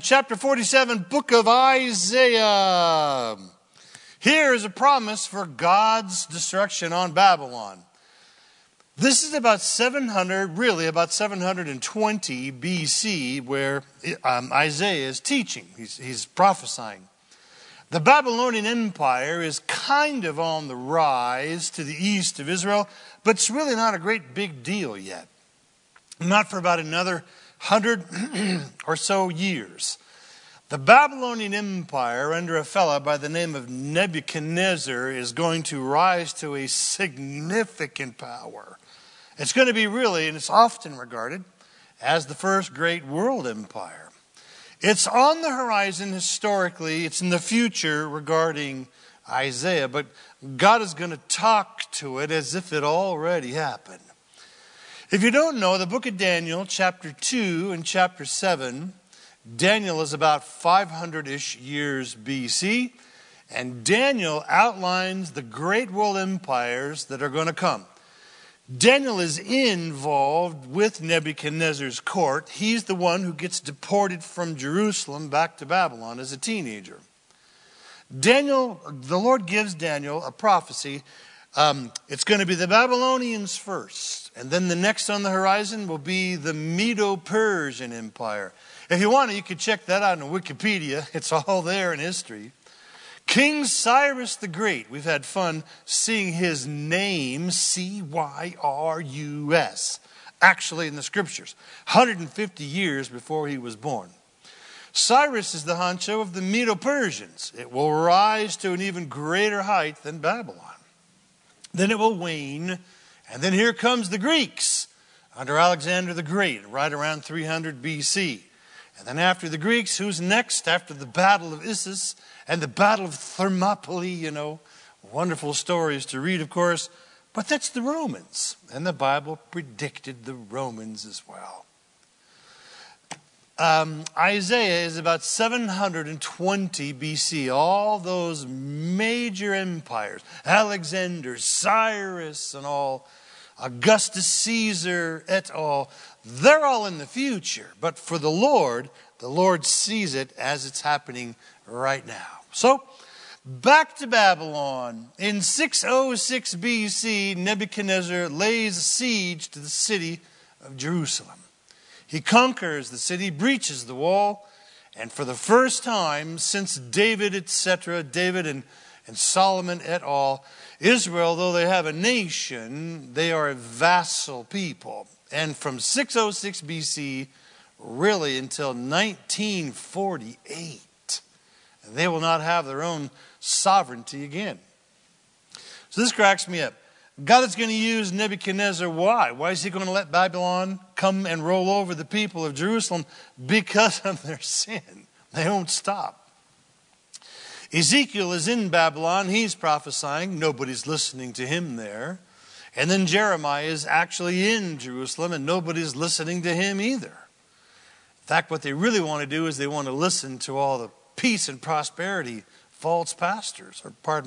chapter 47, book of Isaiah. Here is a promise for God's destruction on Babylon. This is about 720 BC, where Isaiah is teaching. He's prophesying. The Babylonian Empire is kind of on the rise to the east of Israel, but it's really not a great big deal yet. Not for about another 100 or so years. The Babylonian Empire, under a fellow by the name of Nebuchadnezzar, is going to rise to a significant power. It's going to be really, and it's often regarded as the first great world empire. It's on the horizon historically. It's in the future regarding Isaiah, but God is going to talk to it as if it already happened. If you don't know, the book of Daniel, chapter 2 and chapter 7, Daniel is about 500-ish years BC, and Daniel outlines the great world empires that are going to come. Daniel is involved with Nebuchadnezzar's court. He's the one who gets deported from Jerusalem back to Babylon as a teenager. The Lord gives Daniel a prophecy. It's going to be the Babylonians first, and then the next on the horizon will be the Medo-Persian Empire. If you want to, you can check that out on Wikipedia. It's all there in history. King Cyrus the Great, we've had fun seeing his name, Cyrus, actually in the scriptures, 150 years before he was born. Cyrus is the honcho of the Medo-Persians. It will rise to an even greater height than Babylon. Then it will wane, and then here comes the Greeks under Alexander the Great, right around 300 BC. And then after the Greeks, who's next? After the Battle of Issus and the Battle of Thermopylae, wonderful stories to read, of course. But that's the Romans, and the Bible predicted the Romans as well. Isaiah is about 720 BC. All those major empires, Alexander, Cyrus, and all, Augustus Caesar, et al., they're all in the future. But for the Lord sees it as it's happening right now. So, back to Babylon. In 606 BC, Nebuchadnezzar lays siege to the city of Jerusalem. He conquers the city, breaches the wall, and for the first time since David, etc., David and Solomon et al., Israel, though they have a nation, they are a vassal people. And from 606 BC, really until 1948, they will not have their own sovereignty again. So this cracks me up. God is going to use Nebuchadnezzar. Why? Why is he going to let Babylon come and roll over the people of Jerusalem? Because of their sin. They won't stop. Ezekiel is in Babylon. He's prophesying. Nobody's listening to him there. And then Jeremiah is actually in Jerusalem, and nobody's listening to him either. In fact, what they really want to do is they want to listen to all the peace and prosperity false prophets.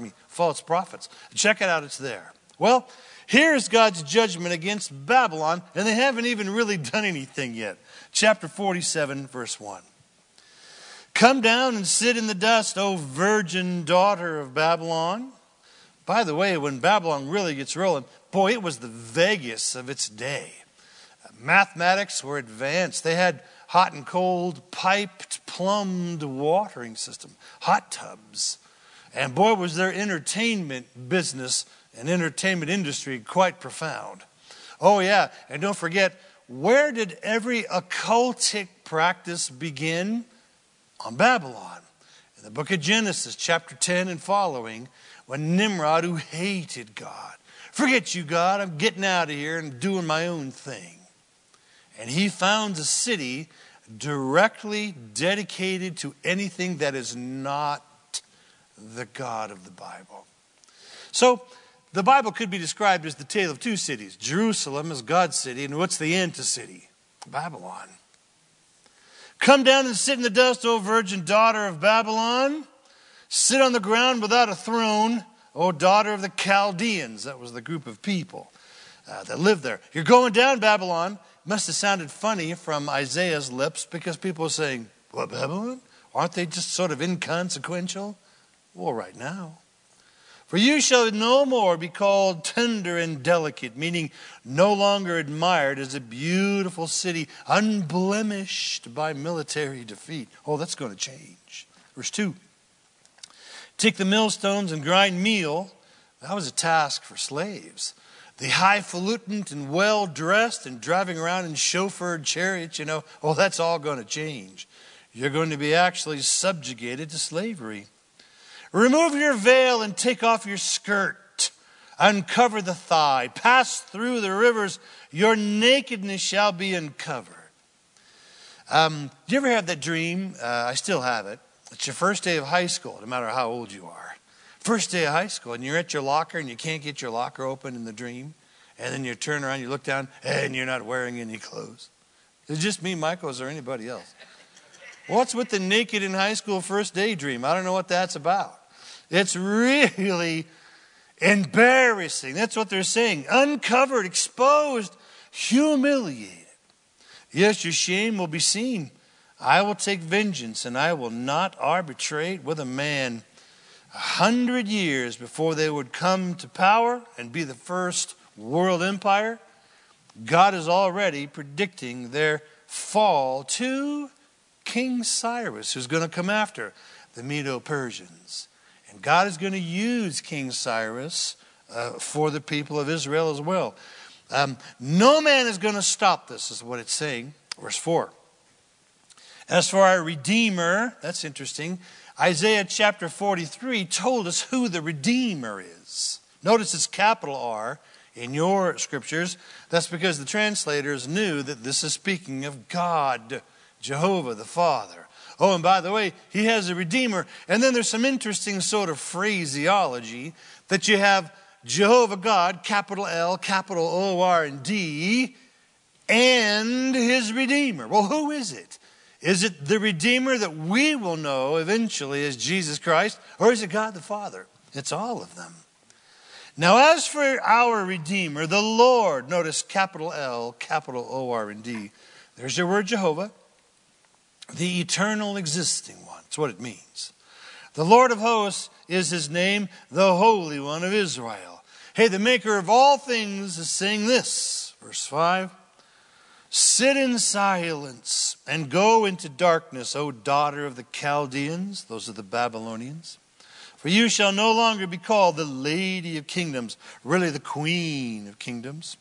Check it out, it's there. Well, here's God's judgment against Babylon, and they haven't even really done anything yet. Chapter 47, verse 1. Come down and sit in the dust, O virgin daughter of Babylon. By the way, when Babylon really gets rolling, boy, it was the Vegas of its day. Mathematics were advanced. They had hot and cold, piped, plumbed watering system, hot tubs. And boy, was their entertainment business and entertainment industry quite profound. Oh yeah, and don't forget, where did every occultic practice begin? On Babylon. In the book of Genesis, chapter 10 and following, when Nimrod, who hated God, forget you, God, I'm getting out of here and doing my own thing. And he founds a city directly dedicated to anything that is not the God of the Bible. So, the Bible could be described as the tale of two cities. Jerusalem is God's city, and what's the antecity? Babylon. Come down and sit in the dust, O virgin daughter of Babylon. Sit on the ground without a throne, O daughter of the Chaldeans. That was the group of people that lived there. You're going down, Babylon. Must have sounded funny from Isaiah's lips because people are saying, What, Babylon? Aren't they just sort of inconsequential? Well, right now. For you shall no more be called tender and delicate, meaning no longer admired as a beautiful city, unblemished by military defeat. Oh, that's going to change. Verse 2. Take the millstones and grind meal. That was a task for slaves. The highfalutin and well-dressed and driving around in chauffeured chariots, oh, that's all going to change. You're going to be actually subjugated to slavery. Remove your veil and take off your skirt. Uncover the thigh. Pass through the rivers. Your nakedness shall be uncovered. Do you ever have that dream? I still have it. It's your first day of high school, no matter how old you are. First day of high school, and you're at your locker, and you can't get your locker open in the dream. And then you turn around, you look down, and you're not wearing any clothes. Is it just me, Michael, or is there anybody else? What's with the naked in high school first day dream? I don't know what that's about. It's really embarrassing. That's what they're saying. Uncovered, exposed, humiliated. Yes, your shame will be seen. I will take vengeance, and I will not arbitrate with a man. 100 years before they would come to power and be the first world empire, God is already predicting their fall to King Cyrus, who's going to come after the Medo-Persians. And God is going to use King Cyrus for the people of Israel as well. No man is going to stop this, is what it's saying. Verse 4. As for our Redeemer, that's interesting. Isaiah chapter 43 told us who the Redeemer is. Notice it's capital R in your scriptures. That's because the translators knew that this is speaking of God, Jehovah the Father. Oh, and by the way, he has a Redeemer. And then there's some interesting sort of phraseology that you have Jehovah God, capital L, capital O-R-D, and his Redeemer. Well, who is it? Is it the Redeemer that we will know eventually as Jesus Christ, or is it God the Father? It's all of them. Now, as for our Redeemer, the Lord, notice capital L, capital O-R-D. There's your word Jehovah, the eternal existing one. That's what it means. The Lord of hosts is his name, the Holy One of Israel. Hey, the maker of all things is saying this, verse 5. Sit in silence and go into darkness, O daughter of the Chaldeans. Those are the Babylonians. For you shall no longer be called the Lady of Kingdoms, really the Queen of Kingdoms.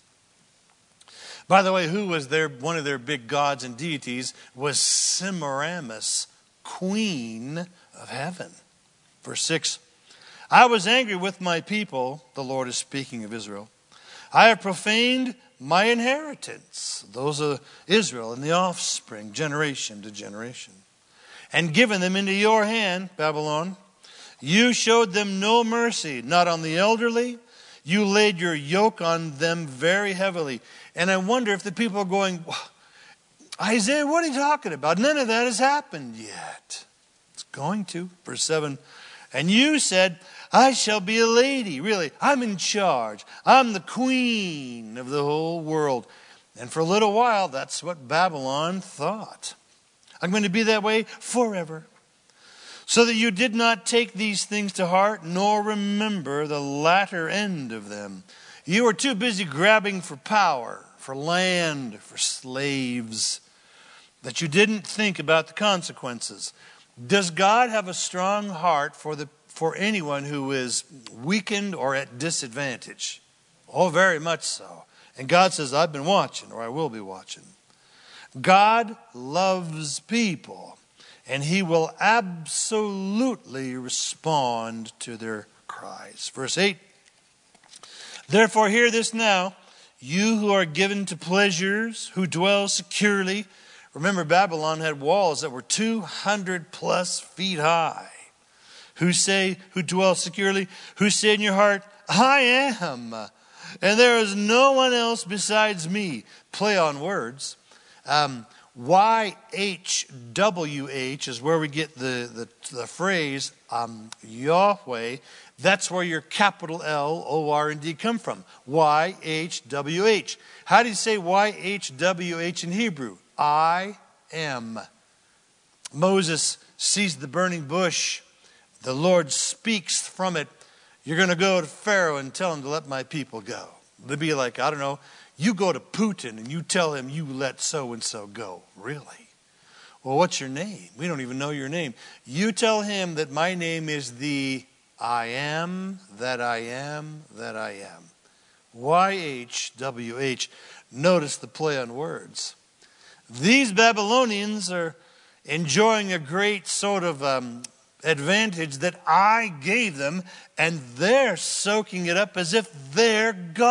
By the way, who was one of their big gods and deities was Semiramis, Queen of Heaven. Verse 6. I was angry with my people, the Lord is speaking of Israel. I have profaned my inheritance, those are Israel and the offspring, generation to generation, and given them into your hand, Babylon. You showed them no mercy, not on the elderly. You laid your yoke on them very heavily. And I wonder if the people are going, Isaiah, what are you talking about? None of that has happened yet. It's going to. Verse 7. And you said, I shall be a lady. Really, I'm in charge. I'm the queen of the whole world. And for a little while, that's what Babylon thought. I'm going to be that way forever. So that you did not take these things to heart, nor remember the latter end of them. You were too busy grabbing for power, for land, for slaves, that you didn't think about the consequences. Does God have a strong heart for anyone who is weakened or at disadvantage? Oh, very much so. And God says, I've been watching, or I will be watching. God loves people, and he will absolutely respond to their cries. Verse 8. Therefore hear this now, you who are given to pleasures, who dwell securely. Remember, Babylon had walls that were 200 plus feet high. Who dwell securely, who say in your heart, I am, and there is no one else besides me. Play on words. YHWH is where we get the phrase Yahweh. That's where your capital L, O-R, and D come from. YHWH. How do you say YHWH in Hebrew? I am. Moses sees the burning bush. The Lord speaks from it. You're going to go to Pharaoh and tell him to let my people go. They'd be like, I don't know, you go to Putin and you tell him you let so-and-so go. Really? Well, what's your name? We don't even know your name. You tell him that my name is the I am that I am that I am. YHWH. Notice the play on words. These Babylonians are enjoying a great sort of advantage that I gave them, and they're soaking it up as if they're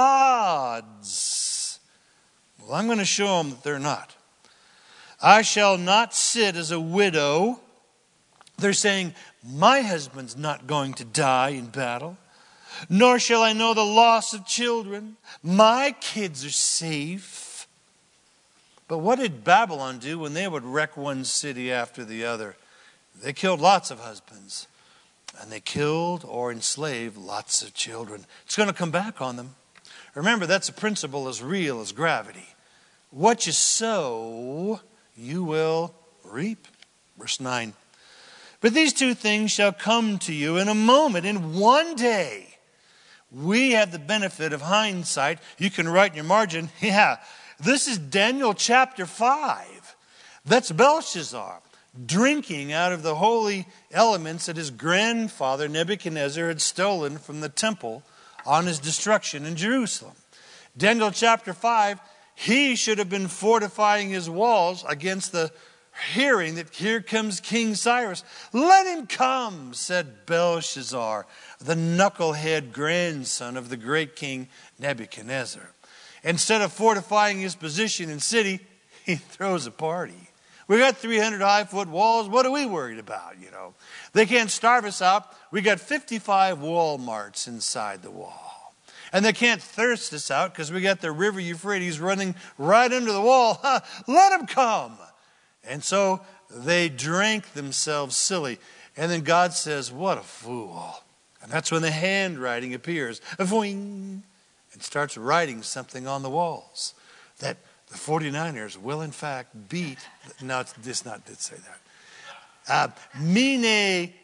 gods. Well, I'm going to show them that they're not. I shall not sit as a widow. They're saying, my husband's not going to die in battle, nor shall I know the loss of children. My kids are safe. But what did Babylon do when they would wreck one city after the other? They killed lots of husbands, and they killed or enslaved lots of children. It's going to come back on them. Remember, that's a principle as real as gravity. What you sow, you will reap. Verse 9. But these two things shall come to you in a moment, in one day. We have the benefit of hindsight. You can write in your margin, this is Daniel chapter 5. That's Belshazzar drinking out of the holy elements that his grandfather Nebuchadnezzar had stolen from the temple on his destruction in Jerusalem. Daniel chapter 5, he should have been fortifying his walls against the hearing that here comes King Cyrus. Let him come, said Belshazzar, the knucklehead grandson of the great king Nebuchadnezzar. Instead of fortifying his position in city, he throws a party. We got 300 high-foot walls. What are we worried about, They can't starve us out. We got 55 Walmarts inside the wall. And they can't thirst us out because we got the river Euphrates running right under the wall. Let them come. And so they drank themselves silly. And then God says, what a fool. And that's when the handwriting appears. And starts writing something on the walls that the 49ers will in fact beat. No, it's not did say that. Mene,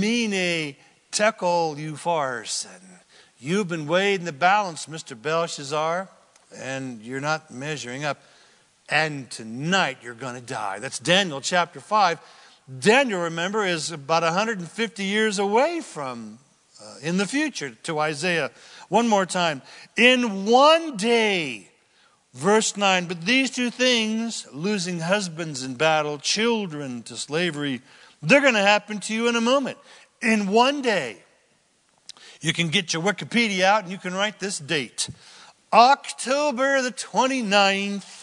tekel upharsin. You've been weighed in the balance, Mr. Belshazzar, and you're not measuring up. And tonight you're going to die. That's Daniel chapter 5. Daniel, remember, is about 150 years away from in the future to Isaiah. One more time. In one day, verse 9, but these two things, losing husbands in battle, children to slavery, they're going to happen to you in a moment. In one day. You can get your Wikipedia out and you can write this date. October the 29th,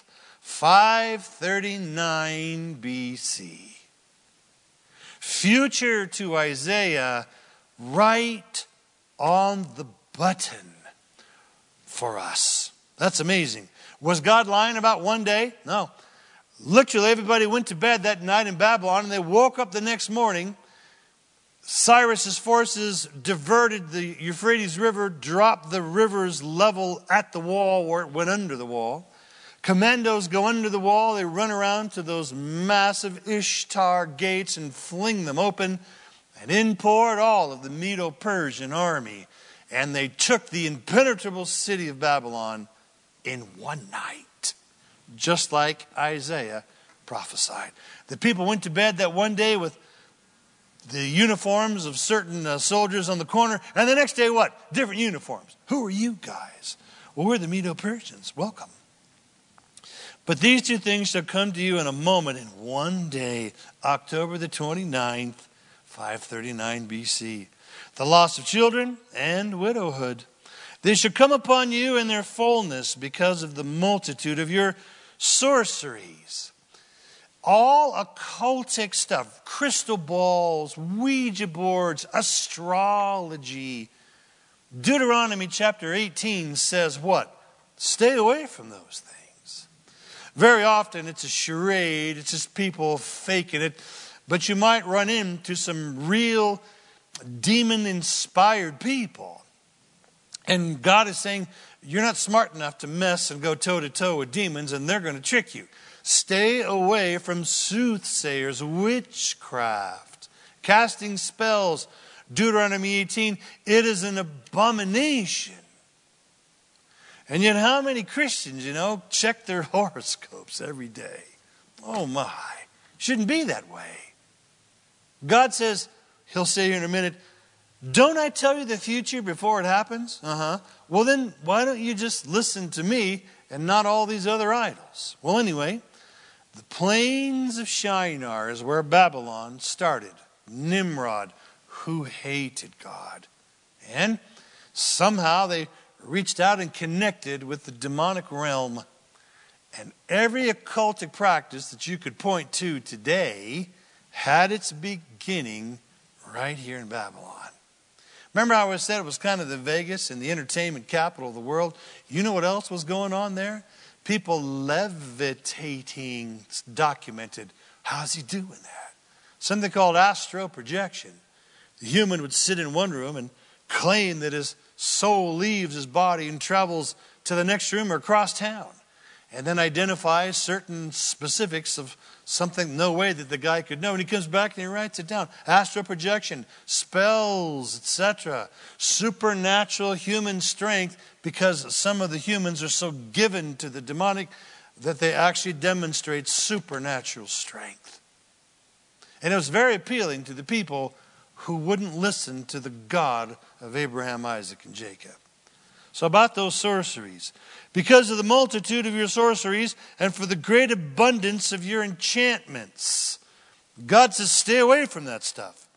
539 BC. Future to Isaiah, right on the button for us. That's amazing. Was God lying about one day? No. Literally, everybody went to bed that night in Babylon and they woke up the next morning. Cyrus's forces diverted the Euphrates River, dropped the river's level at the wall where it went under the wall. Commandos go under the wall. They run around to those massive Ishtar gates and fling them open. And in poured all of the Medo-Persian army. And they took the impenetrable city of Babylon in one night. Just like Isaiah prophesied. The people went to bed that one day with the uniforms of certain soldiers on the corner. And the next day what? Different uniforms. Who are you guys? Well, we're the Medo-Persians. Welcome. But these two things shall come to you in a moment, in one day, October the 29th, 539 BC. The loss of children and widowhood. They shall come upon you in their fullness because of the multitude of your sorceries. All occultic stuff, crystal balls, Ouija boards, astrology. Deuteronomy chapter 18 says what? Stay away from those things. Very often it's a charade. It's just people faking it. But you might run into some real demon-inspired people. And God is saying, you're not smart enough to mess and go toe-to-toe with demons, and they're going to trick you. Stay away from soothsayers, witchcraft, casting spells. Deuteronomy 18, it is an abomination. And yet how many Christians, check their horoscopes every day? Oh my, shouldn't be that way. God says, he'll say here in a minute, don't I tell you the future before it happens? Well then, why don't you just listen to me and not all these other idols? Well anyway, the plains of Shinar is where Babylon started. Nimrod, who hated God. And somehow they reached out and connected with the demonic realm. And every occultic practice that you could point to today had its beginning right here in Babylon. Remember how I said it was kind of the Vegas and the entertainment capital of the world? You know what else was going on there? People levitating, documented. How's he doing that? Something called astral projection. The human would sit in one room and claim that his soul leaves his body and travels to the next room or across town. And then identifies certain specifics of something, no way that the guy could know. And he comes back and he writes it down. Astral projection, spells, etc. Supernatural human strength, because some of the humans are so given to the demonic that they actually demonstrate supernatural strength. And it was very appealing to the people who wouldn't listen to the God of Abraham, Isaac, and Jacob. So about those sorceries. Because of the multitude of your sorceries and for the great abundance of your enchantments. God says stay away from that stuff.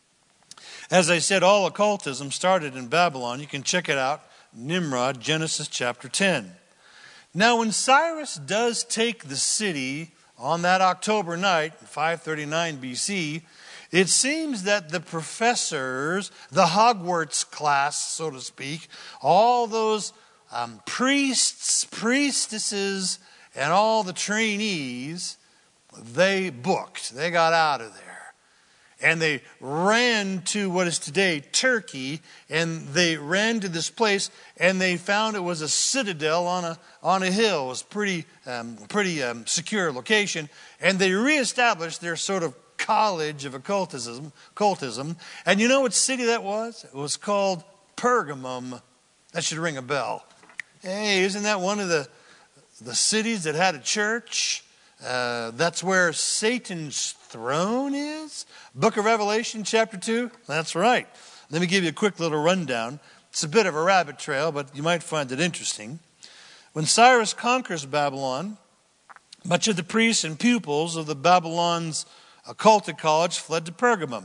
As I said, all occultism started in Babylon. You can check it out. Nimrod, Genesis chapter 10. Now when Cyrus does take the city on that October night, 539 BC, it seems that the professors, the Hogwarts class, so to speak, all those priests, priestesses, and all the trainees, they booked. They got out of there. And they ran to what is today Turkey, and they ran to this place, and they found it was a citadel on a hill. It was pretty secure location, and they reestablished their sort of college of occultism. And you know what city that was? It was called Pergamum. That should ring a bell. Hey, isn't that one of the cities that had a church? That's where Satan's throne is. Book of Revelation, chapter 2. That's right. Let me give you a quick little rundown. It's a bit of a rabbit trail, but you might find it interesting. When Cyrus conquers Babylon, much of the priests and pupils of the Babylon's occultic college fled to Pergamum.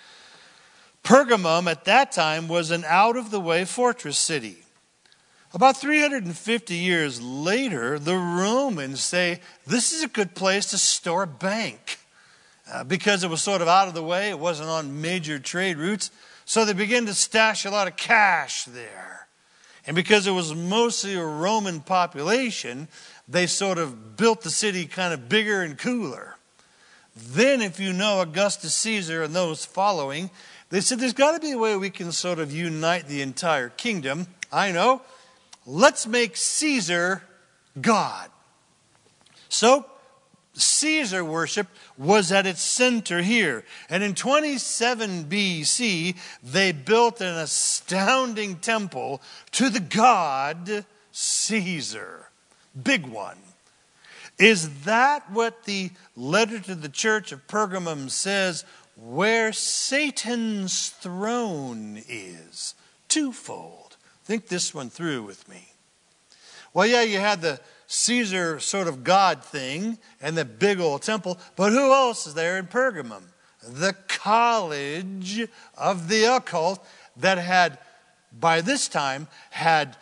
Pergamum at that time was an out-of-the-way fortress city. About 350 years later, the Romans say, this is a good place to store a bank. Because it was sort of out of the way, it wasn't on major trade routes, so they began to stash a lot of cash there. And because it was mostly a Roman population, they sort of built the city kind of bigger and cooler. Then, if you know Augustus Caesar and those following, they said there's got to be a way we can sort of unite the entire kingdom. I know. Let's make Caesar God. So, Caesar worship was at its center here. And in 27 BC, they built an astounding temple to the god Caesar. Big one. Is that what the letter to the church of Pergamum says? Where Satan's throne is. Twofold. Think this one through with me. Well, yeah, you had the Caesar sort of God thing and the big old temple, but who else is there in Pergamum? The college of the occult that had, by this time, had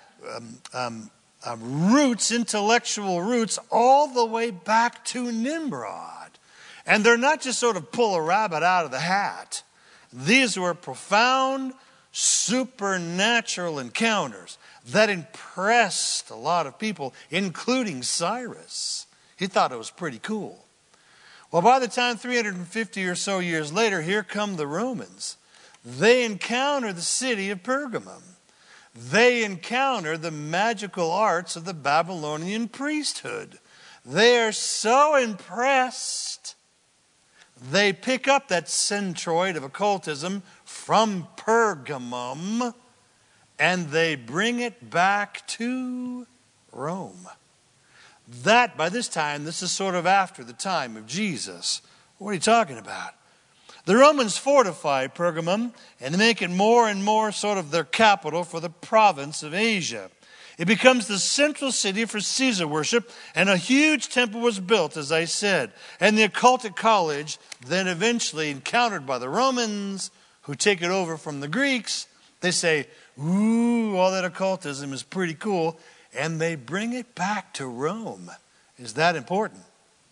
roots, intellectual roots, all the way back to Nimrod. And they're not just sort of pull a rabbit out of the hat. These were profound, supernatural encounters that impressed a lot of people, including Cyrus. He thought it was pretty cool. Well, by the time 350 or so years later, here come the Romans. They encounter the city of Pergamum. They encounter the magical arts of the Babylonian priesthood. They are so impressed, they pick up that centroid of occultism from Pergamum and they bring it back to Rome. That, by this time, this is sort of after the time of Jesus. What are you talking about? The Romans fortify Pergamum and they make it more and more sort of their capital for the province of Asia. It becomes the central city for Caesar worship, and a huge temple was built, as I said. And the occultic college, then eventually encountered by the Romans, who take it over from the Greeks, they say, ooh, all that occultism is pretty cool, and they bring it back to Rome. Is that important?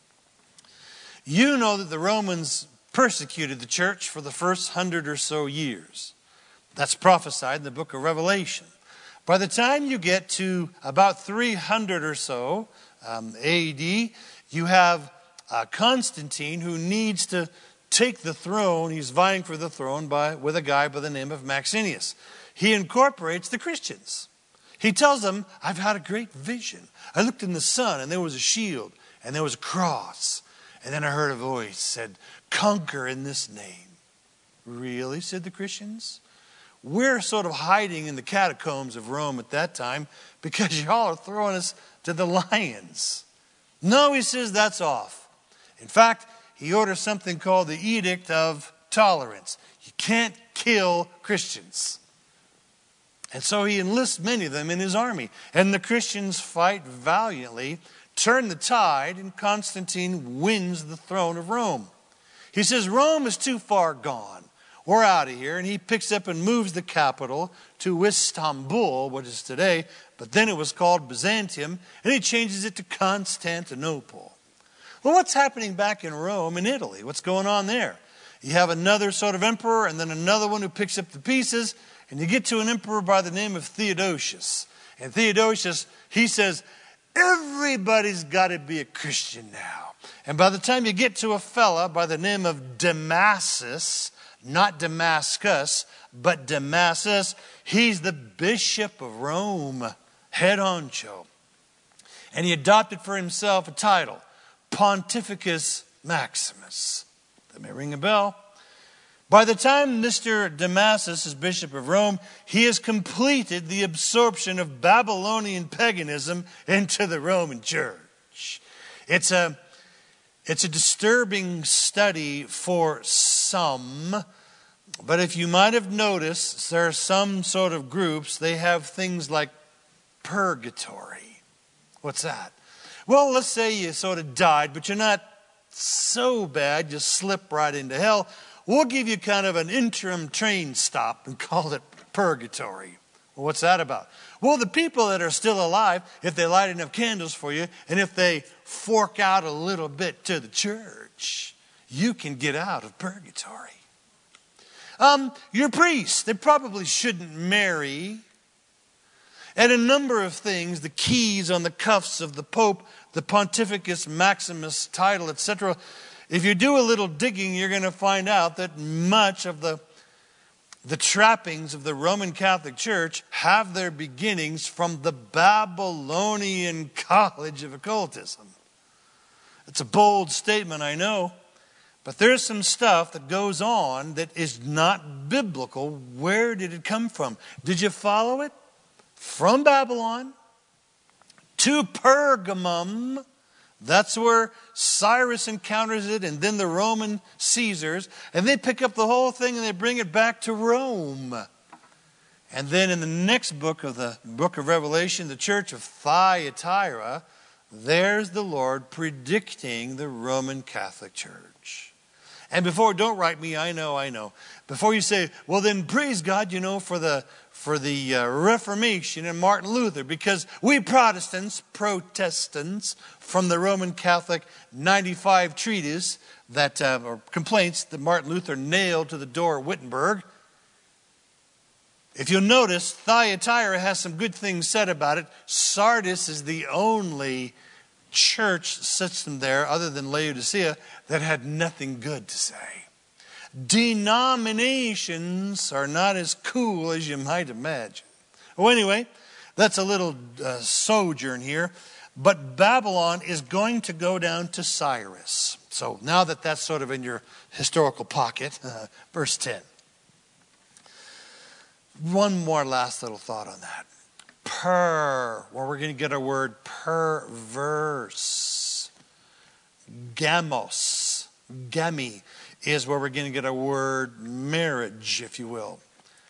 You know that the Romans persecuted the church for the first 100 or so years. That's prophesied in the book of Revelation. By the time you get to about 300 or so AD, you have Constantine who needs to take the throne. He's vying for the throne with a guy by the name of Maxentius. He incorporates the Christians. He tells them, I've had a great vision. I looked in the sun and there was a shield and there was a cross. And then I heard a voice said, conquer in this name. Really, said the Christians? We're sort of hiding in the catacombs of Rome at that time because y'all are throwing us to the lions. No, he says, that's off. In fact, he orders something called the Edict of Tolerance. You can't kill Christians. And so he enlists many of them in his army. And the Christians fight valiantly, turn the tide, and Constantine wins the throne of Rome. He says, Rome is too far gone. We're out of here. And he picks up and moves the capital to Istanbul, what is today, but then it was called Byzantium, and he changes it to Constantinople. Well, what's happening back in Rome in Italy? What's going on there? You have another sort of emperor and then another one who picks up the pieces, and you get to an emperor by the name of Theodosius. And Theodosius, he says, everybody's got to be a Christian now. And by the time you get to a fella by the name of Damasus, not Damascus, but Damasus, he's the bishop of Rome, head honcho. And he adopted for himself a title, Pontificus Maximus. That may ring a bell. By the time Mr. Damasus is Bishop of Rome, he has completed the absorption of Babylonian paganism into the Roman Church. It's a disturbing study for some, but if you might have noticed, there are some sort of groups, they have things like purgatory. What's that? Well, let's say you sort of died, but you're not so bad, you slip right into hell. We'll give you kind of an interim train stop and call it purgatory. Well, what's that about? Well, the people that are still alive, if they light enough candles for you, and if they fork out a little bit to the church, you can get out of purgatory. Your priests, they probably shouldn't marry. And a number of things, the keys on the cuffs of the Pope, the Pontificus Maximus title, etc. If you do a little digging, you're going to find out that much of the trappings of the Roman Catholic Church have their beginnings from the Babylonian College of Occultism. It's a bold statement, I know, but there's some stuff that goes on that is not biblical. Where did it come from? Did you follow it? From Babylon to Pergamum. That's where Cyrus encounters it, and then the Roman Caesars. And they pick up the whole thing and they bring it back to Rome. And then in the next book of the book of Revelation, the church of Thyatira, there's the Lord predicting the Roman Catholic Church. And before, don't write me, I know. Before you say, well then praise God, for the Reformation and Martin Luther, because we Protestants from the Roman Catholic 95 treatise or complaints that Martin Luther nailed to the door at Wittenberg. If you'll notice, Thyatira has some good things said about it. Sardis is the only church system there, other than Laodicea, that had nothing good to say. Denominations are not as cool as you might imagine. Well, anyway, that's a little sojourn here. But Babylon is going to go down to Cyrus. So now that that's sort of in your historical pocket, verse 10. One more last little thought on that. Where we're going to get our word perverse. Gamos, gami, is where we're going to get our word marriage, if you will.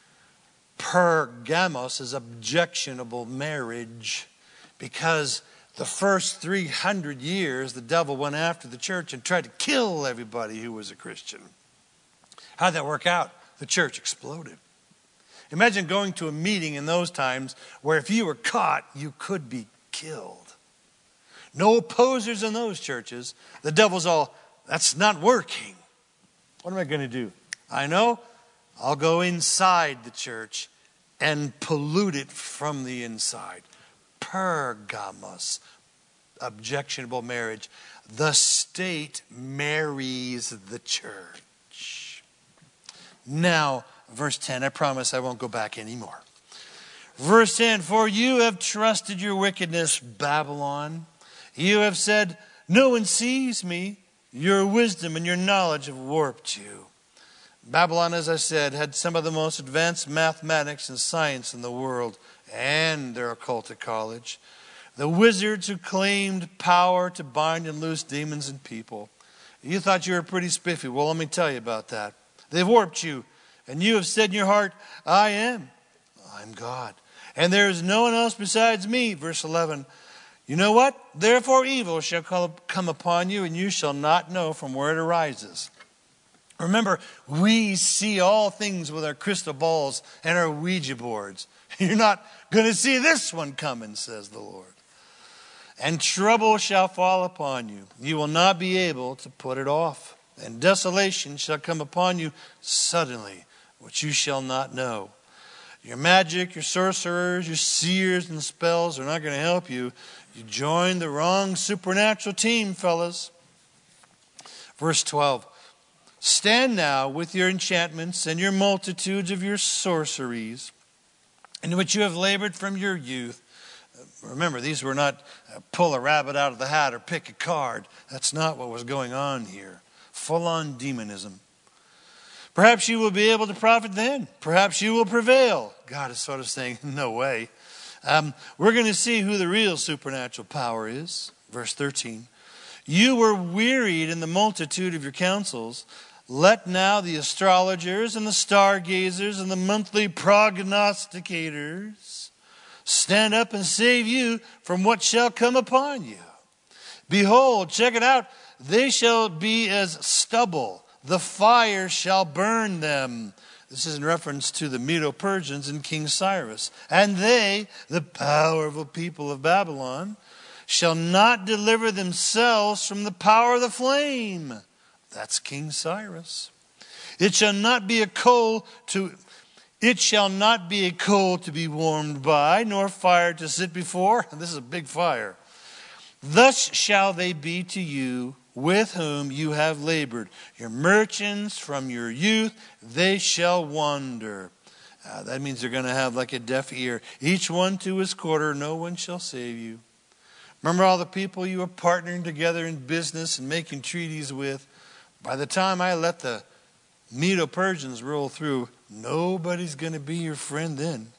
Pergamos is objectionable marriage, because the first 300 years the devil went after the church and tried to kill everybody who was a Christian. How'd that work out? The church exploded. Imagine going to a meeting in those times where if you were caught, you could be killed. No opposers in those churches. The devil's all, that's not working. What am I going to do? I know, I'll go inside the church and pollute it from the inside. Pergamos, objectionable marriage. The state marries the church. Now, verse 10, I promise I won't go back anymore. Verse 10, for you have trusted your wickedness, Babylon. You have said, no one sees me. Your wisdom and your knowledge have warped you. Babylon, as I said, had some of the most advanced mathematics and science in the world and their occultic college. The wizards who claimed power to bind and loose demons and people. You thought you were pretty spiffy. Well, let me tell you about that. They've warped you. And you have said in your heart, I'm God. And there is no one else besides me. Verse 11. You know what? Therefore evil shall come upon you, and you shall not know from where it arises. Remember, we see all things with our crystal balls and our Ouija boards. You're not going to see this one coming, says the Lord. And trouble shall fall upon you. You will not be able to put it off. And desolation shall come upon you suddenly, which you shall not know. Your magic, your sorcerers, your seers and spells are not going to help you. You joined the wrong supernatural team, fellas. Verse 12. Stand now with your enchantments and your multitudes of your sorceries, in which you have labored from your youth. Remember, these were not pull a rabbit out of the hat or pick a card. That's not what was going on here. Full-on demonism. Perhaps you will be able to profit then. Perhaps you will prevail. God is sort of saying, no way. We're going to see who the real supernatural power is. Verse 13. You were wearied in the multitude of your counsels. Let now the astrologers and the stargazers and the monthly prognosticators stand up and save you from what shall come upon you. Behold, check it out. They shall be as stubble. The fire shall burn them. This is in reference to the Medo-Persians and King Cyrus. And they, the powerful people of Babylon, shall not deliver themselves from the power of the flame. That's King Cyrus. It shall not be a coal to be warmed by, nor fire to sit before. And this is a big fire. Thus shall they be to you with whom you have labored. Your merchants from your youth, they shall wander. That means they're going to have like a deaf ear. Each one to his quarter, no one shall save you. Remember all the people you were partnering together in business and making treaties with? By the time I let the Medo-Persians roll through, nobody's going to be your friend then.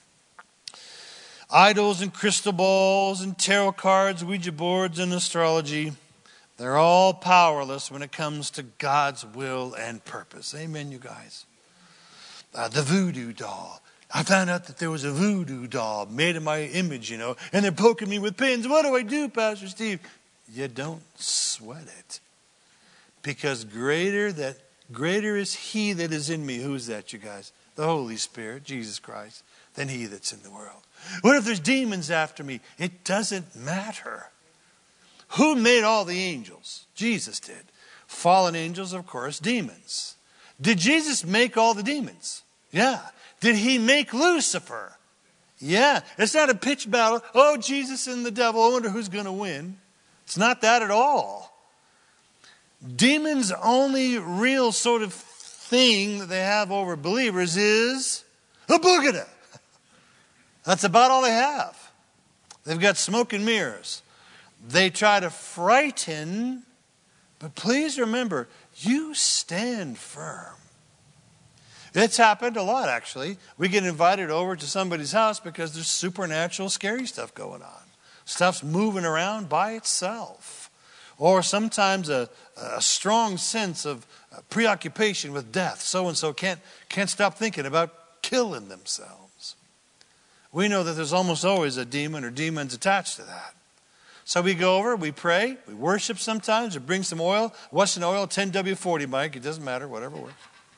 Idols and crystal balls and tarot cards, Ouija boards and astrology, they're all powerless when it comes to God's will and purpose. Amen, you guys. The voodoo doll. I found out that there was a voodoo doll made in my image, and they're poking me with pins. What do I do, Pastor Steve? You don't sweat it. Because greater is he that is in me. Who's that, you guys? The Holy Spirit, Jesus Christ, than he that's in the world. What if there's demons after me? It doesn't matter. Who made all the angels? Jesus did. Fallen angels, of course, demons. Did Jesus make all the demons? Yeah. Did he make Lucifer? Yeah. It's not a pitched battle. Oh, Jesus and the devil. I wonder who's going to win. It's not that at all. Demons' only real sort of thing that they have over believers is a boogada. That's about all they have. They've got smoke and mirrors. They try to frighten, but please remember, you stand firm. It's happened a lot, actually. We get invited over to somebody's house because there's supernatural, scary stuff going on. Stuff's moving around by itself. Or sometimes a strong sense of preoccupation with death. So-and-so can't stop thinking about killing themselves. We know that there's almost always a demon or demons attached to that. So we go over, we pray, we worship sometimes, we bring some oil. What's an oil? 10W40, Mike. It doesn't matter, whatever works.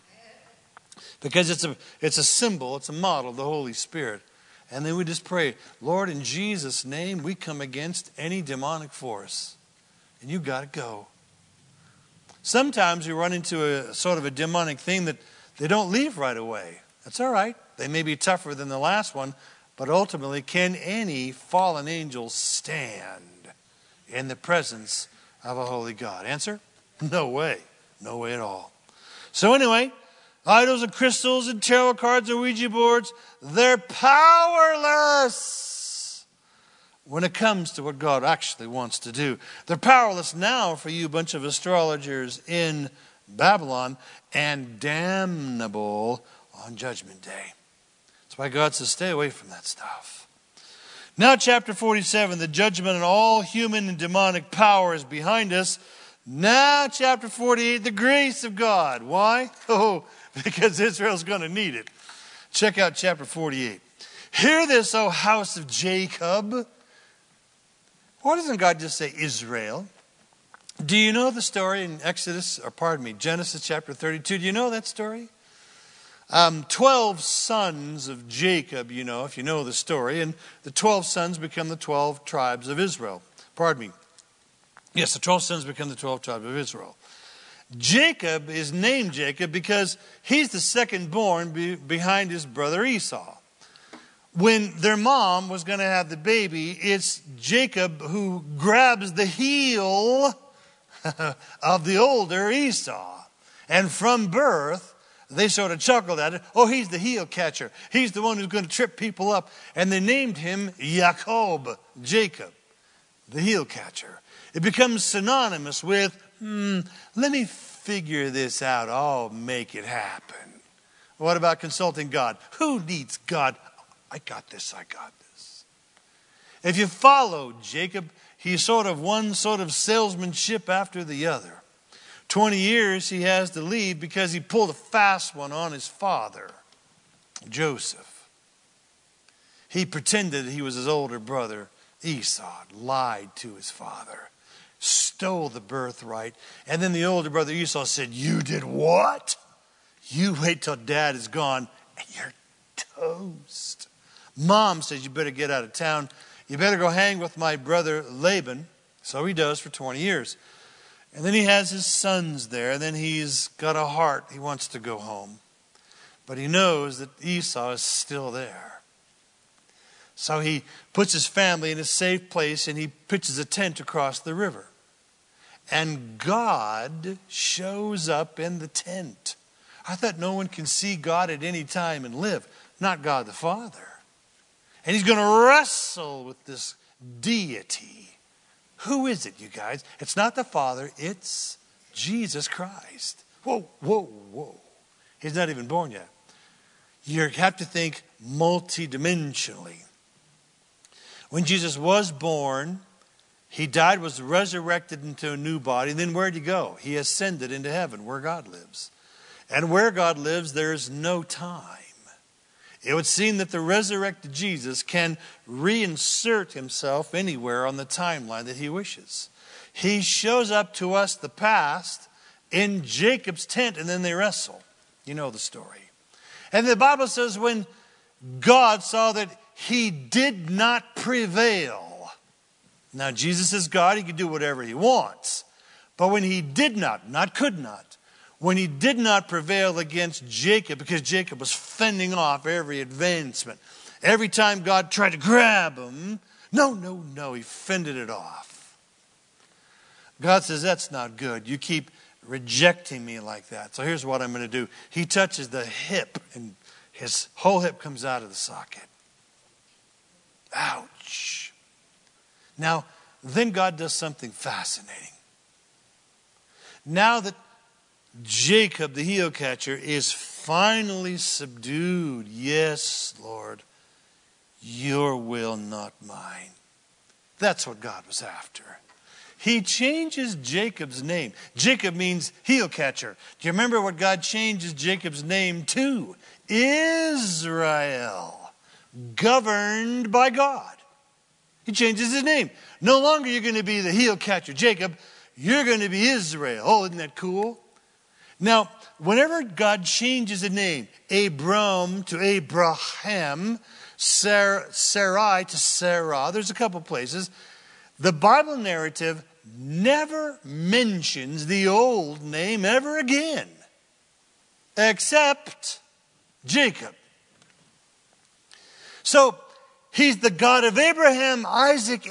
Because it's a symbol, it's a model of the Holy Spirit. And then we just pray, Lord, in Jesus' name, we come against any demonic force. And you've got to go. Sometimes we run into a sort of a demonic thing that they don't leave right away. That's all right. They may be tougher than the last one, but ultimately, can any fallen angel stand in the presence of a holy God? Answer? No way. No way at all. So anyway, idols and crystals and tarot cards and Ouija boards, they're powerless when it comes to what God actually wants to do. They're powerless now for you bunch of astrologers in Babylon, and damnable on Judgment Day. That's why God says stay away from that stuff. Now chapter 47, the judgment on all human and demonic power is behind us. Now chapter 48, the grace of God. Why? Oh, because Israel's going to need it. Check out chapter 48. Hear this, O house of Jacob. Why doesn't God just say Israel? Do you know the story in Genesis chapter 32? Do you know that story? 12 sons of Jacob, if you know the story. And the 12 sons become the 12 tribes of Israel. Yes, the 12 sons become the 12 tribes of Israel. Jacob is named Jacob because he's the second born behind his brother Esau. When their mom was going to have the baby, it's Jacob who grabs the heel of the older Esau. And from birth, they sort of chuckled at it. Oh, he's the heel catcher. He's the one who's going to trip people up. And they named him Jacob, Jacob, the heel catcher. It becomes synonymous with, let me figure this out. I'll make it happen. What about consulting God? Who needs God? I got this. If you follow Jacob, he's sort of one sort of salesmanship after the other. 20 years he has to leave because he pulled a fast one on his father, Joseph. He pretended he was his older brother, Esau, lied to his father, stole the birthright. And then the older brother Esau said, you did what? You wait till dad is gone and you're toast. Mom says, you better get out of town. You better go hang with my brother Laban. So he does for 20 years. And then he has his sons there. And then he's got a heart. He wants to go home. But he knows that Esau is still there. So he puts his family in a safe place and he pitches a tent across the river. And God shows up in the tent. I thought no one can see God at any time and live. Not God the Father. And he's going to wrestle with this deity. Who is it, you guys? It's not the Father. It's Jesus Christ. Whoa. He's not even born yet. You have to think multidimensionally. When Jesus was born, he died, was resurrected into a new body. And then where'd he go? He ascended into heaven, where God lives. And where God lives, there's no time. It would seem that the resurrected Jesus can reinsert himself anywhere on the timeline that he wishes. He shows up to us, the past, in Jacob's tent, and then they wrestle. You know the story. And the Bible says when God saw that he did not prevail. Now, Jesus is God. He can do whatever he wants. But when he did not could not, when he did not prevail against Jacob, because Jacob was fending off every advancement. Every time God tried to grab him, no, he fended it off. God says, that's not good. You keep rejecting me like that. So here's what I'm going to do. He touches the hip, and his whole hip comes out of the socket. Ouch. Now, then God does something fascinating. Now that Jacob, the heel catcher, is finally subdued, yes, Lord, your will, not mine. That's what God was after. He changes Jacob's name. Jacob means heel catcher. Do you remember what God changes Jacob's name to? Israel, governed by God. He changes his name. No longer you're going to be the heel catcher, Jacob. You're going to be Israel. Oh, isn't that cool? Now, whenever God changes a name, Abram to Abraham, Sarai to Sarah, there's a couple places. The Bible narrative never mentions the old name ever again, except Jacob. So, he's the God of Abraham, Isaac,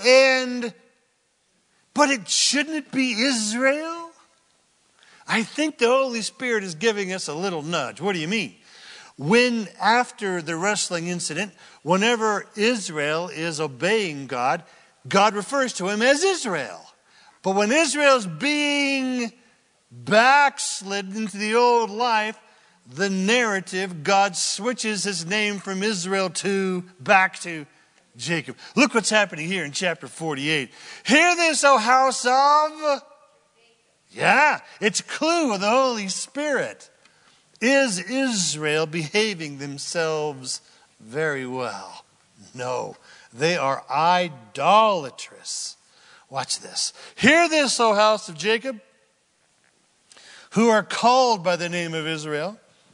but shouldn't it be Israel? I think the Holy Spirit is giving us a little nudge. What do you mean? When, after the wrestling incident, whenever Israel is obeying God, God refers to him as Israel. But when Israel's being backslid into the old life, the narrative, God switches his name from Israel back to Jacob. Look what's happening here in chapter 48. Hear this, O house of... Yeah, it's a clue of the Holy Spirit. Is Israel behaving themselves very well? No, they are idolatrous. Watch this. Hear this, O house of Jacob, who are called by the name of Israel.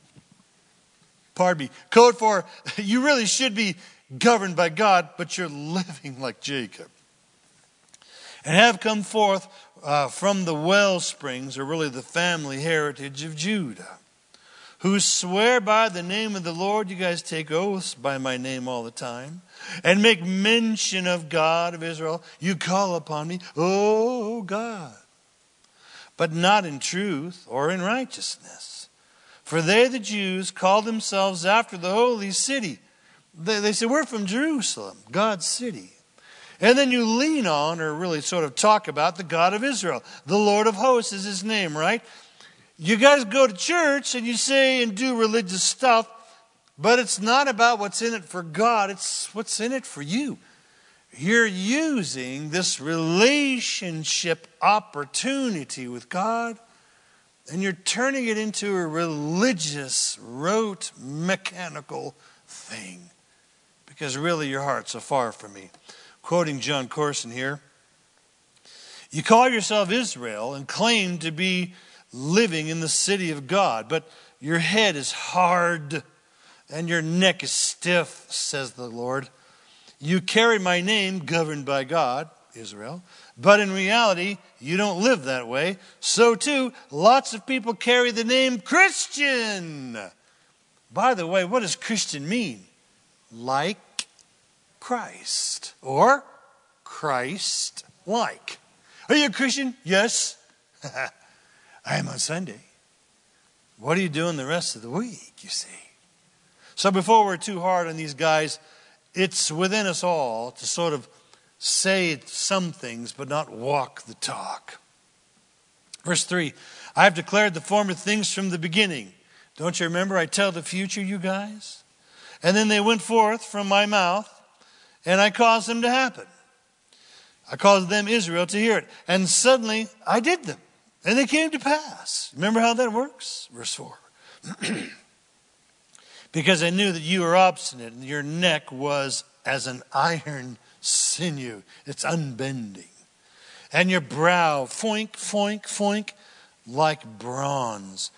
Pardon me. Code for, you really should be governed by God, but you're living like Jacob. And have come forth from the well springs, or really the family heritage of Judah, who swear by the name of the Lord. You guys take oaths by my name all the time, and make mention of God of Israel. You call upon me, oh God, but not in truth or in righteousness. For they, the Jews, call themselves after the holy city. They say, we're from Jerusalem, God's city. And then you lean on, or really sort of talk about, the God of Israel. The Lord of hosts is his name, right? You guys go to church and you say and do religious stuff, but it's not about what's in it for God. It's what's in it for you. You're using this relationship opportunity with God, and you're turning it into a religious, rote, mechanical thing. Because really your heart's so far from me. Quoting John Corson here, you call yourself Israel and claim to be living in the city of God, but your head is hard and your neck is stiff, says the Lord. You carry my name, governed by God, Israel, but in reality, you don't live that way. So too, lots of people carry the name Christian. By the way, what does Christian mean? Like Christ, or Christ-like. Are you a Christian? Yes. I am on Sunday. What are you doing the rest of the week, you see? So before we're too hard on these guys, it's within us all to sort of say some things, but not walk the talk. Verse 3, I have declared the former things from the beginning. Don't you remember? I tell the future, you guys. And then they went forth from my mouth, and I caused them to happen. I caused them, Israel, to hear it. And suddenly I did them, and they came to pass. Remember how that works? Verse 4. Because I knew that you were obstinate, and your neck was as an iron sinew. It's unbending. And your brow, foink, foink, foink, like bronze.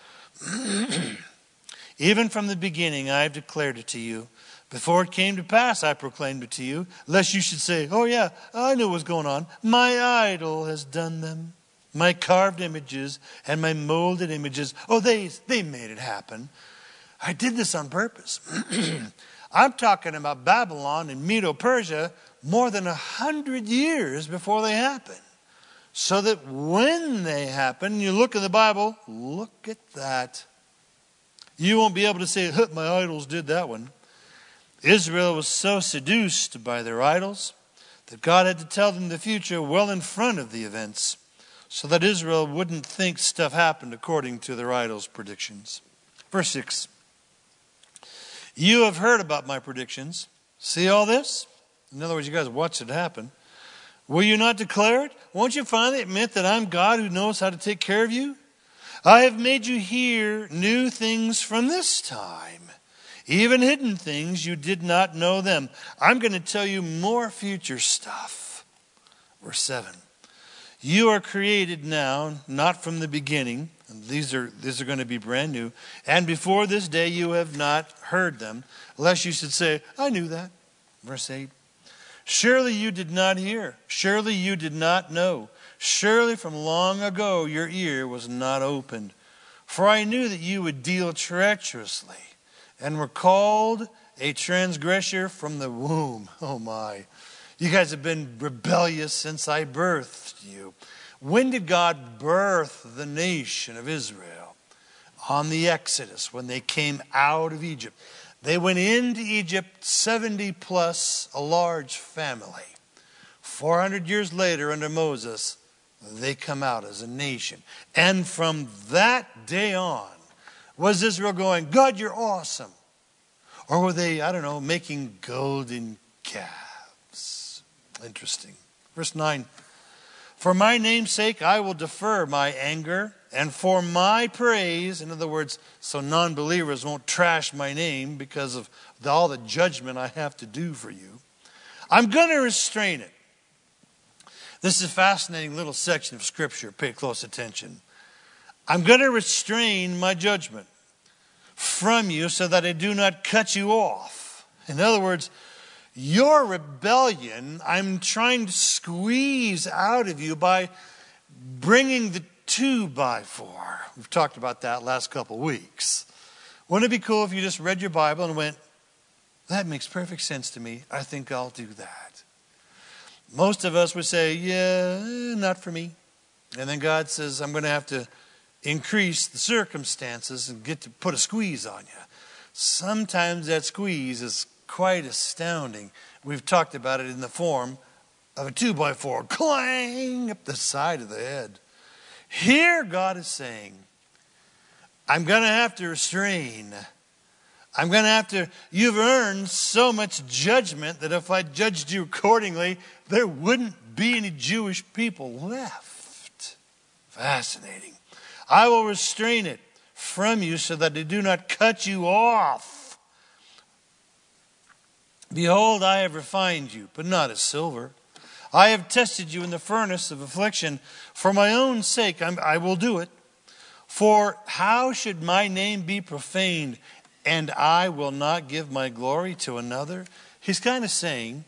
Even from the beginning I have declared it to you. Before it came to pass, I proclaimed it to you, lest you should say, oh yeah, I knew what was going on. My idol has done them. My carved images and my molded images, oh, they made it happen. I did this on purpose. I'm talking about Babylon and Medo-Persia more than 100 years before they happen. So that when they happen, you look in the Bible, look at that. You won't be able to say, my idols did that one. Israel was so seduced by their idols that God had to tell them the future well in front of the events so that Israel wouldn't think stuff happened according to their idols' predictions. Verse 6. You have heard about my predictions. See all this? In other words, you guys watched it happen. Will you not declare it? Won't you finally admit that I'm God who knows how to take care of you? I have made you hear new things from this time. Even hidden things, you did not know them. I'm going to tell you more future stuff. Verse 7. You are created now, not from the beginning. And these are going to be brand new. And before this day you have not heard them, lest you should say, I knew that. Verse 8. Surely you did not hear. Surely you did not know. Surely from long ago your ear was not opened. For I knew that you would deal treacherously and were called a transgressor from the womb. Oh my. You guys have been rebellious since I birthed you. When did God birth the nation of Israel? On the Exodus, when they came out of Egypt. They went into Egypt 70 plus, a large family. 400 years later under Moses, they come out as a nation. And from that day on, was Israel going, God, you're awesome? Or were they, making golden calves? Interesting. Verse 9. For my name's sake, I will defer my anger, and for my praise, in other words, so non-believers won't trash my name because of all the judgment I have to do for you, I'm going to restrain it. This is a fascinating little section of Scripture. Pay close attention. I'm going to restrain my judgment from you so that I do not cut you off. In other words, your rebellion, I'm trying to squeeze out of you by bringing the 2x4. We've talked about that last couple weeks. Wouldn't it be cool if you just read your Bible and went, that makes perfect sense to me. I think I'll do that. Most of us would say, yeah, not for me. And then God says, I'm going to have to increase the circumstances and get to put a squeeze on you. Sometimes that squeeze is quite astounding. We've talked about it in the form of a 2x4, clang up the side of the head. Here God is saying, I'm going to have to restrain. I'm going to have to, you've earned so much judgment that if I judged you accordingly, there wouldn't be any Jewish people left. Fascinating. I will restrain it from you so that I do not cut you off. Behold, I have refined you, but not as silver. I have tested you in the furnace of affliction. For my own sake, I will do it. For how should my name be profaned, and I will not give my glory to another? He's kind of saying,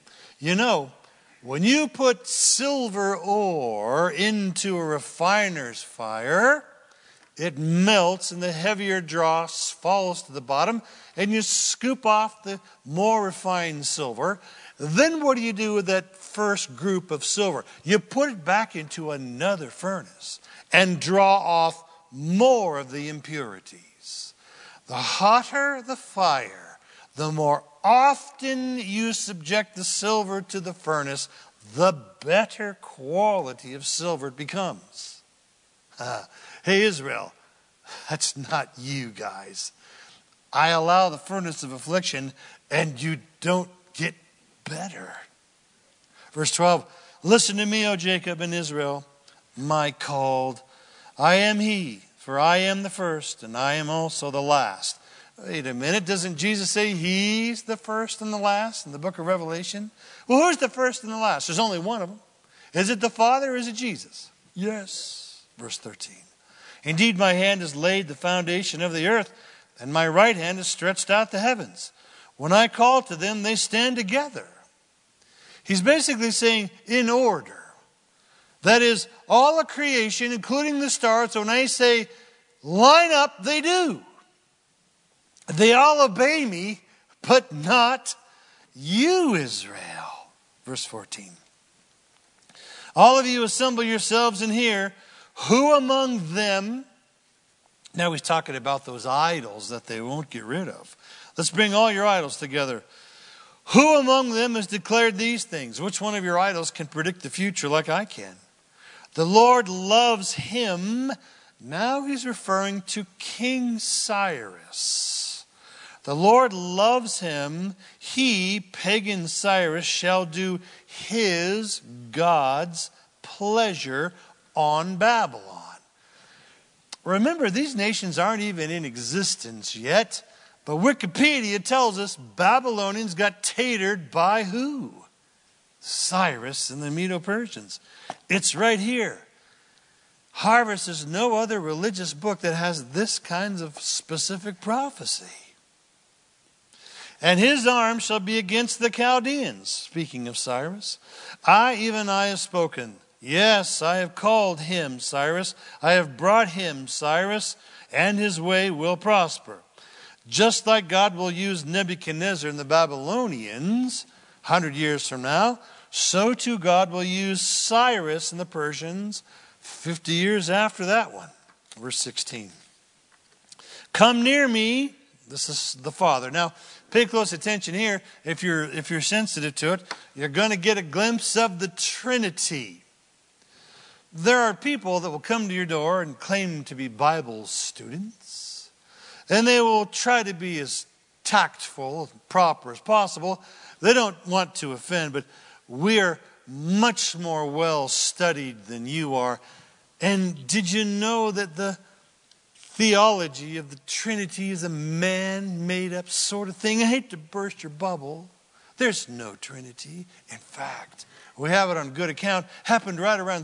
when you put silver ore into a refiner's fire, it melts and the heavier dross falls to the bottom, and you scoop off the more refined silver. Then what do you do with that first group of silver? You put it back into another furnace and draw off more of the impurities. The hotter the fire, the more often you subject the silver to the furnace, the better quality of silver it becomes. Hey, Israel, that's not you guys. I allow the furnace of affliction and you don't get better. Verse 12, listen to me, O Jacob and Israel, my called. I am he, for I am the first and I am also the last. Wait a minute, doesn't Jesus say he's the first and the last in the book of Revelation? Well, who's the first and the last? There's only one of them. Is it the Father or is it Jesus? Yes. Verse 13. Indeed, my hand has laid the foundation of the earth, and my right hand has stretched out the heavens. When I call to them, they stand together. He's basically saying in order. That is, all of creation, including the stars, when I say line up, they do. They all obey me, but not you, Israel. Verse 14. All of you assemble yourselves and hear. Who among them, now he's talking about those idols that they won't get rid of. Let's bring all your idols together. Who among them has declared these things? Which one of your idols can predict the future like I can? The Lord loves him. Now he's referring to King Cyrus. The Lord loves him. He, pagan Cyrus, shall do his, God's, pleasure on Babylon. Remember, these nations aren't even in existence yet, but Wikipedia tells us Babylonians got tatered by who? Cyrus and the Medo-Persians. It's right here. Harvest, there's no other religious book that has this kind of specific prophecy. And his arm shall be against the Chaldeans, speaking of Cyrus. Even I have spoken. Yes, I have called him, Cyrus. I have brought him, Cyrus, and his way will prosper. Just like God will use Nebuchadnezzar and the Babylonians 100 years from now, so too God will use Cyrus and the Persians 50 years after that one. Verse 16. Come near me. This is the Father. Now, pay close attention here. If you're sensitive to it, you're going to get a glimpse of the Trinity. There are people that will come to your door and claim to be Bible students. And they will try to be as tactful and proper as possible. They don't want to offend, but we are much more well studied than you are. And did you know that the theology of the Trinity is a man-made up sort of thing? I hate to burst your bubble. There's no Trinity. In fact, we have it on good account. Happened right around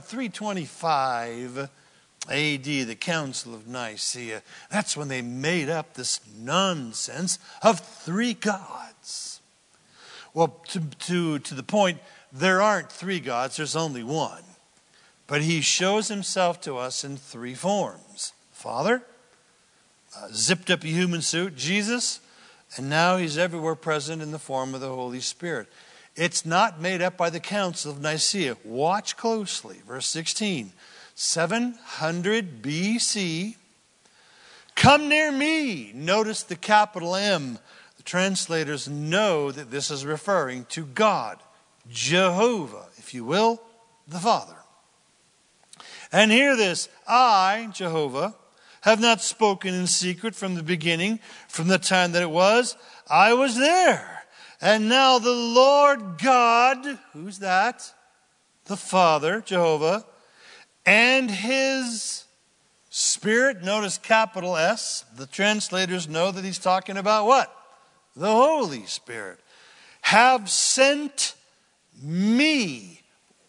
325 A.D., the Council of Nicaea. That's when they made up this nonsense of three gods. Well, to the point, there aren't three gods, there's only one. But he shows himself to us in three forms. Father, zipped up a human suit, Jesus, and now he's everywhere present in the form of the Holy Spirit. It's not made up by the Council of Nicaea. Watch closely. Verse 16. 700 BC. Come near me. Notice the capital M. The translators know that this is referring to God. Jehovah, if you will, the Father. And hear this. I, Jehovah, have not spoken in secret from the beginning, from the time that it was. I was there. And now the Lord God, who's that? The Father, Jehovah, and his Spirit, notice capital S. The translators know that he's talking about what? The Holy Spirit. Have sent me.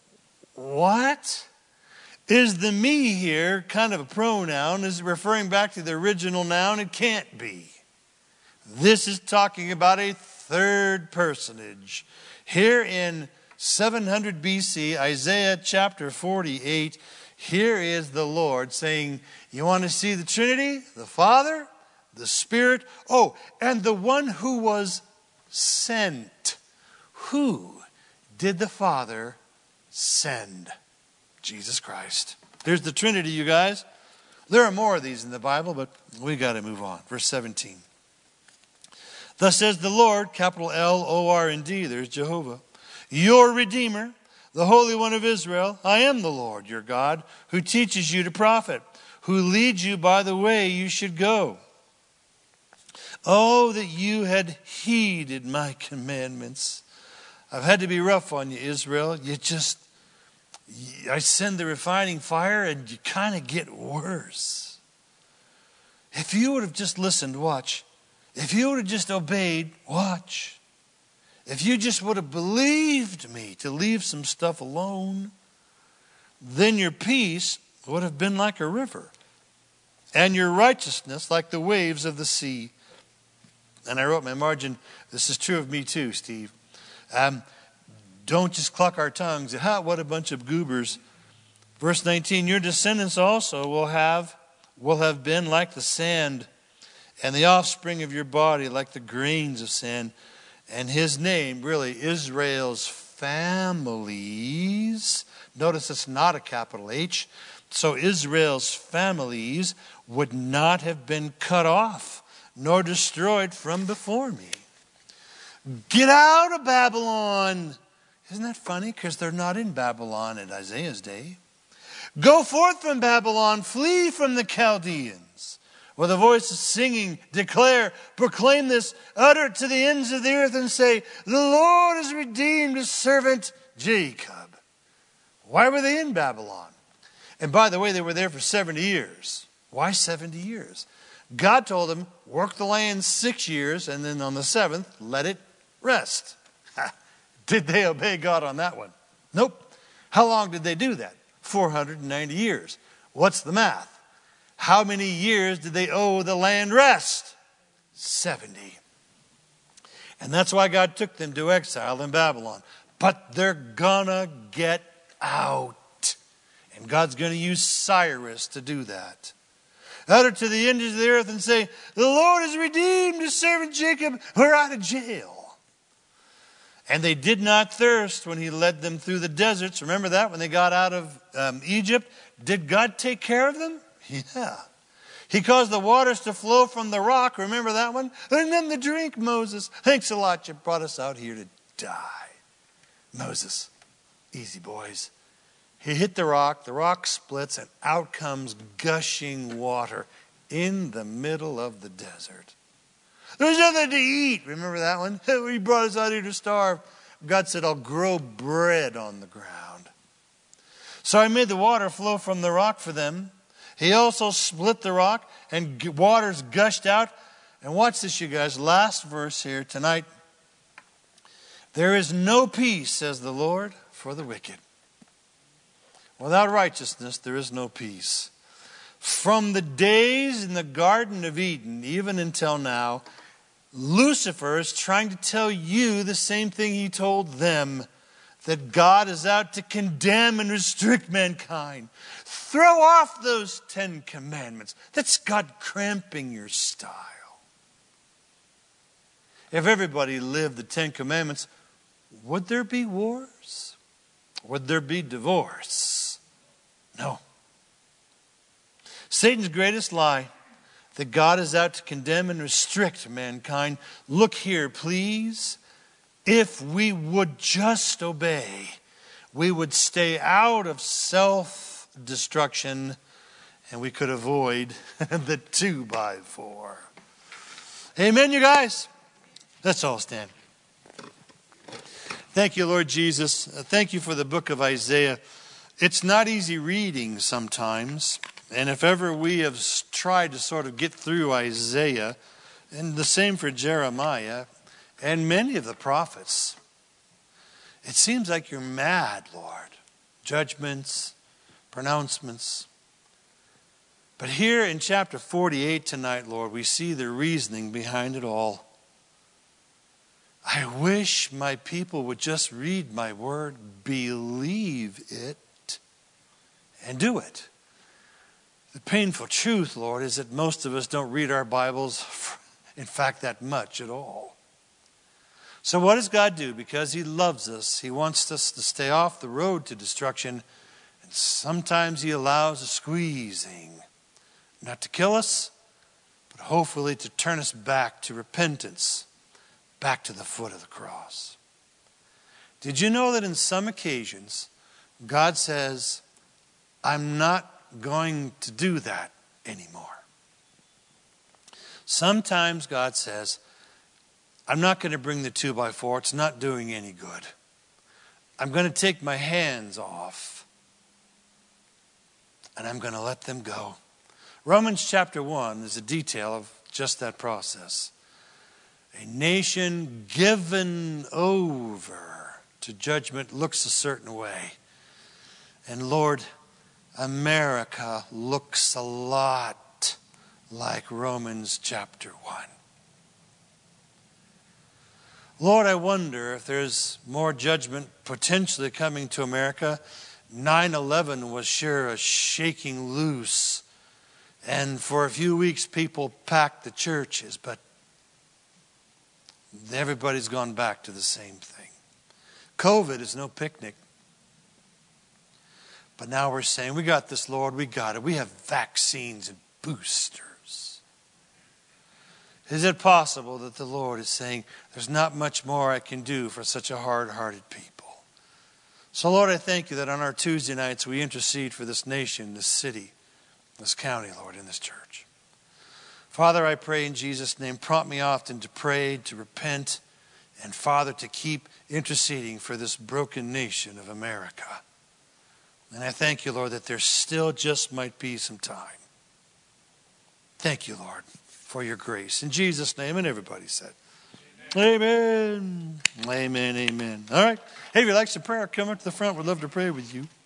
What? Is the me here kind of a pronoun? Is it referring back to the original noun? It can't be. This is talking about a third personage. Here in 700 BC, Isaiah chapter 48, here is the Lord saying, you want to see the Trinity? The Father, the Spirit, and the one who was sent. Who did the Father send? Jesus Christ. There's the Trinity, you guys. There are more of these in the Bible, but we got to move on. Verse 17. Thus says the Lord, capital L-O-R-D, there's Jehovah, your Redeemer, the Holy One of Israel. I am the Lord, your God, who teaches you to profit, who leads you by the way you should go. Oh, that you had heeded my commandments. I've had to be rough on you, Israel. I send the refining fire and you kind of get worse. If you would have just listened, watch. If you would have just obeyed, watch. If you just would have believed me to leave some stuff alone, then your peace would have been like a river, and your righteousness like the waves of the sea. And I wrote in my margin, this is true of me too, Steve. Don't just cluck our tongues. What a bunch of goobers. Verse 19, your descendants also will have been like the sand, and the offspring of your body like the grains of sand. And his name, really, Israel's families. Notice it's not a capital H. So Israel's families would not have been cut off, nor destroyed from before me. Get out of Babylon. Isn't that funny? Because they're not in Babylon in Isaiah's day. Go forth from Babylon, flee from the Chaldeans. With a voice of singing, declare, proclaim this, utter it to the ends of the earth and say, the Lord has redeemed his servant Jacob. Why were they in Babylon? And by the way, they were there for 70 years. Why 70 years? God told them, work the land 6 years, and then on the 7th, let it rest. Did they obey God on that one? Nope. How long did they do that? 490 years. What's the math? How many years did they owe the land rest? 70. And that's why God took them to exile in Babylon. But they're gonna get out. And God's gonna use Cyrus to do that. Utter to the ends of the earth and say, the Lord has redeemed his servant Jacob. We're out of jail. And they did not thirst when he led them through the deserts. Remember that when they got out of Egypt? Did God take care of them? Yeah. He caused the waters to flow from the rock. Remember that one? And then the drink, Moses. Thanks a lot. You brought us out here to die. Moses, easy boys. He hit the rock splits, and out comes gushing water in the middle of the desert. There's nothing to eat. Remember that one? He brought us out here to starve. God said, I'll grow bread on the ground. So I made the water flow from the rock for them. He also split the rock and waters gushed out. And watch this, you guys. Last verse here tonight. There is no peace, says the Lord, for the wicked. Without righteousness, there is no peace. From the days in the Garden of Eden, even until now, Lucifer is trying to tell you the same thing he told them, that God is out to condemn and restrict mankind. Throw off those 10 commandments. That's God cramping your style. If everybody lived the 10 commandments, would there be wars? Would there be divorce? No. Satan's greatest lie, that God is out to condemn and restrict mankind. Look here, please. If we would just obey, we would stay out of self-destruction and we could avoid the 2x4. Amen, you guys? Let's all stand. Thank you, Lord Jesus. Thank you for the book of Isaiah. It's not easy reading sometimes. And if ever we have tried to sort of get through Isaiah, and the same for Jeremiah, and many of the prophets, it seems like you're mad, Lord. Judgments, pronouncements. But here in chapter 48 tonight, Lord, we see the reasoning behind it all. I wish my people would just read my word, believe it, and do it. The painful truth, Lord, is that most of us don't read our Bibles, in fact, that much at all. So what does God do? Because he loves us, he wants us to stay off the road to destruction. And sometimes he allows a squeezing. Not to kill us, but hopefully to turn us back to repentance, back to the foot of the cross. Did you know that in some occasions, God says, I'm not going to do that anymore. Sometimes God says, I'm not going to bring the 2x4. It's not doing any good. I'm going to take my hands off and I'm going to let them go. Romans chapter 1 is a detail of just that process. A nation given over to judgment looks a certain way. And Lord, America looks a lot like Romans chapter 1. Lord, I wonder if there's more judgment potentially coming to America. 9/11 was sure a shaking loose. And for a few weeks, people packed the churches. But everybody's gone back to the same thing. COVID is no picnic. But now we're saying, we got this, Lord, we got it. We have vaccines and boosters. Is it possible that the Lord is saying, there's not much more I can do for such a hard-hearted people? So, Lord, I thank you that on our Tuesday nights we intercede for this nation, this city, this county, Lord, in this church. Father, I pray in Jesus' name, prompt me often to pray, to repent, and Father, to keep interceding for this broken nation of America. And I thank you, Lord, that there still just might be some time. Thank you, Lord, for your grace. In Jesus' name, and everybody said, amen. Amen, amen. All right. Hey, if you'd like some prayer, come up to the front. We'd love to pray with you.